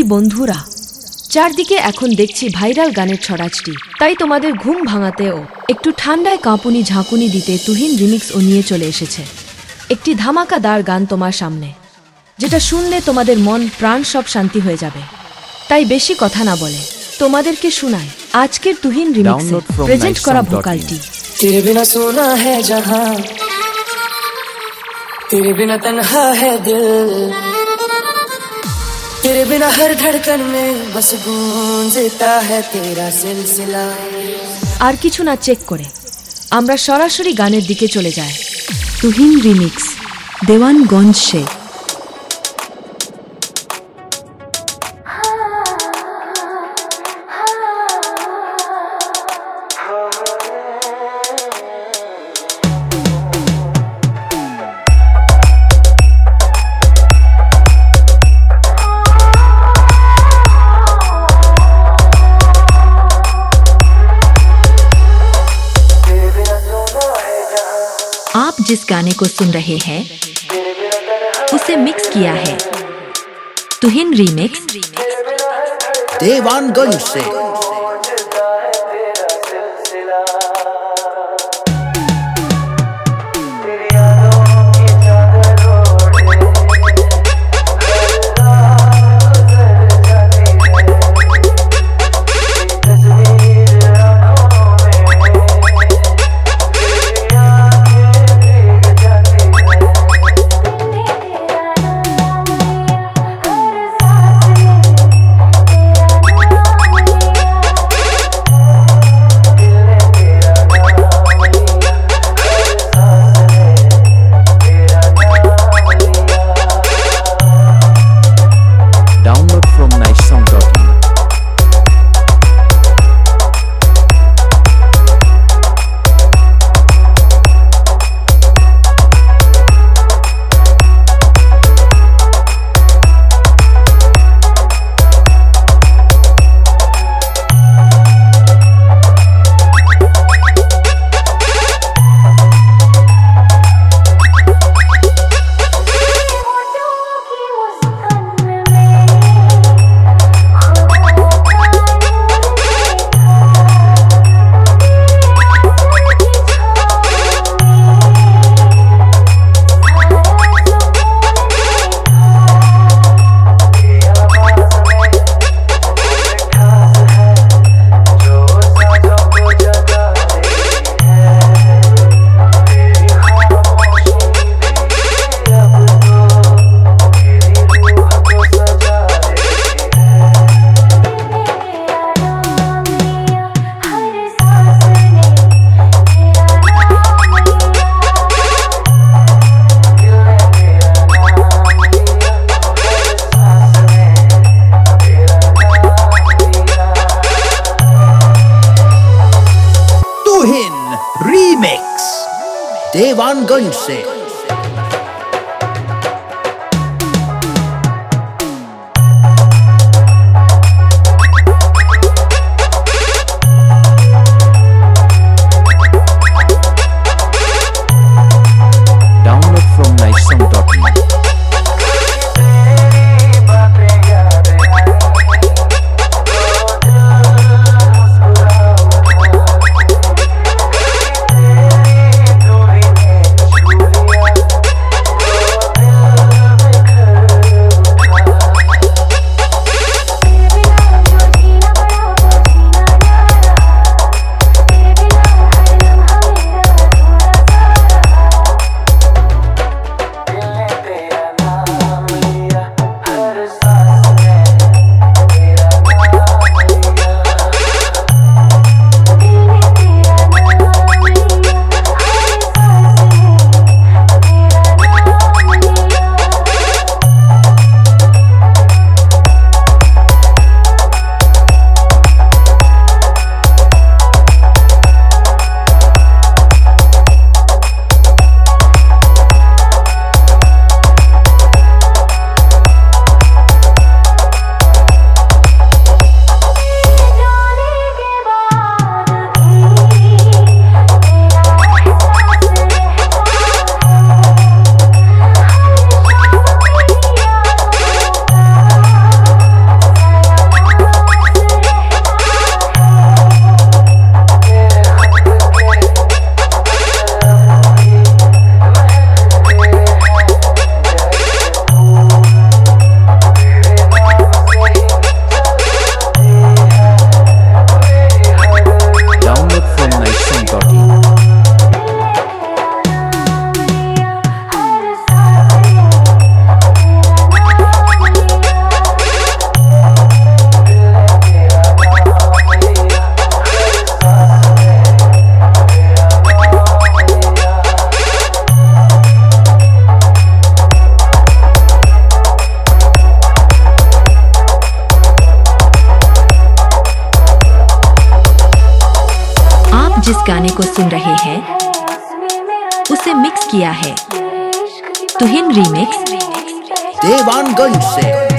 বন্ধুরা, চারদিকে এখন দেখছি ভাইরাল গানের ছড়াছড়ি। তাই তোমাদের ঘুম ভাঙাতেও একটু ঠান্ডায় কাঁপুনি ঝাঁকুনি দিতে তুহিন রিমিক্স ও নিয়ে চলে এসেছে একটি ধামাকাদার গান তোমার সামনে, যেটা শুনলে তোমাদের মন প্রাণ সব শান্তি হয়ে যাবে। তাই বেশি কথা না বলে তোমাদেরকে শোনাই আজকের তুহিন রিমিক্সে প্রেজেন্ট করা ভোকালটি। तेरे बिना सोना है जहां, तेरे बिना तन्हा है दिल, तेरे बिना हर धड़कन में बस गूंजता है तेरा सिलसिला। আর কিছু না চেক করে আমরা সরাসরি গানের দিকে চলে যাই। তুহিন রিমিক্স, দেওয়ানগঞ্জ সে। आप जिस गाने को सुन रहे हैं उसे मिक्स किया है तुहिन रीमिक्स, देवानगंज से। रीमिक्स, देवानगंज से। Download from nicesong.in। गाने को सुन रहे हैं उसे मिक्स किया है तुहिन रीमिक्स देवानगंज से।